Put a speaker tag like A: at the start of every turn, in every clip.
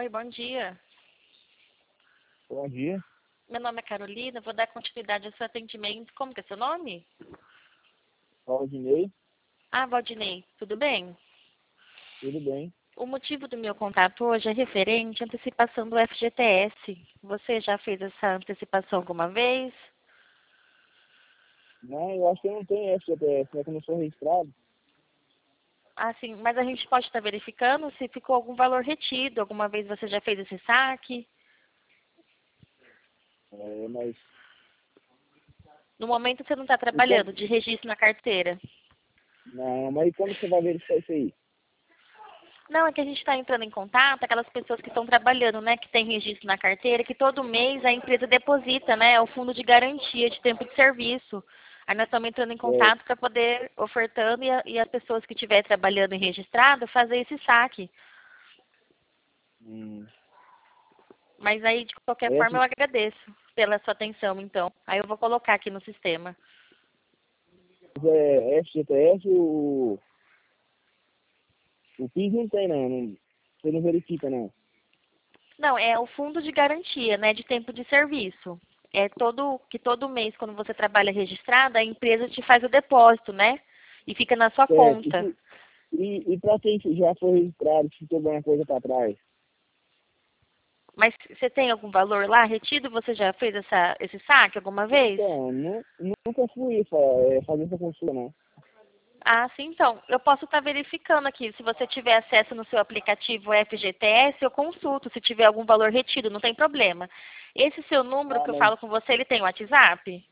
A: Oi, bom dia.
B: Bom dia,
A: Meu nome é Carolina, vou dar continuidade ao seu atendimento. Como que é seu nome?
B: Valdinei,
A: Valdinei, tudo bem?
B: tudo bem?
A: O motivo do meu contato hoje é referente à antecipação do FGTS. Você já fez essa antecipação alguma vez?
B: Não, eu acho que eu não tenho FGTS, né? Que eu não sou registrado.
A: Sim, mas a gente pode estar verificando se ficou algum valor retido. Alguma vez você já fez esse saque?
B: Mas
A: No momento você não está
B: e como,
A: trabalhando de registro na carteira.
B: não, mas e como você vai verificar isso aí?
A: Não, é que a gente está entrando em contato, aquelas pessoas que estão trabalhando, né, que tem registro na carteira, que todo mês a empresa deposita, né, o fundo de garantia de tempo de serviço. Aí nós estamos entrando em
B: É,
A: contato para poder ofertando e as pessoas que estiverem trabalhando em registrado fazer esse saque.
B: hum,
A: Mas aí, de qualquer forma, eu agradeço pela sua atenção, então. Aí eu vou colocar aqui no sistema.
B: FGTS, o PIS não tem, não. Você não verifica, não.
A: Não, é o fundo de garantia, né, de tempo de serviço. É todo mês, quando você trabalha registrada, a empresa te faz o depósito, né? E fica na sua
B: Certo.
A: conta.
B: E para quem já foi registrado, se ficou alguma coisa para trás?
A: Mas você tem algum valor lá retido? Você já fez esse saque alguma vez?
B: Então, nunca fui fazer essa consulta, não.
A: Sim, então. Eu posso estar verificando aqui. Se você tiver acesso no seu aplicativo FGTS, eu consulto se tiver algum valor retido, não tem problema. Esse seu número que eu
B: Mas
A: falo com você, ele tem WhatsApp?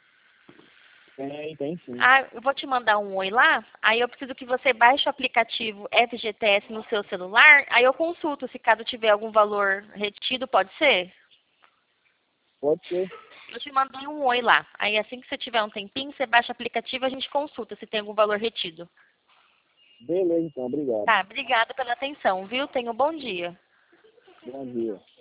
B: tem sim.
A: Eu vou te mandar um oi lá, aí eu preciso que você baixe o aplicativo FGTS no seu celular, aí eu consulto se caso tiver algum valor retido, pode ser?
B: Pode ser.
A: Eu te mandei um oi lá. Aí assim que você tiver um tempinho, você baixa o aplicativo e a gente consulta se tem algum valor retido.
B: Beleza, então, obrigado.
A: Tá, obrigada pela atenção, viu? Tenha um bom dia.
B: Bom dia.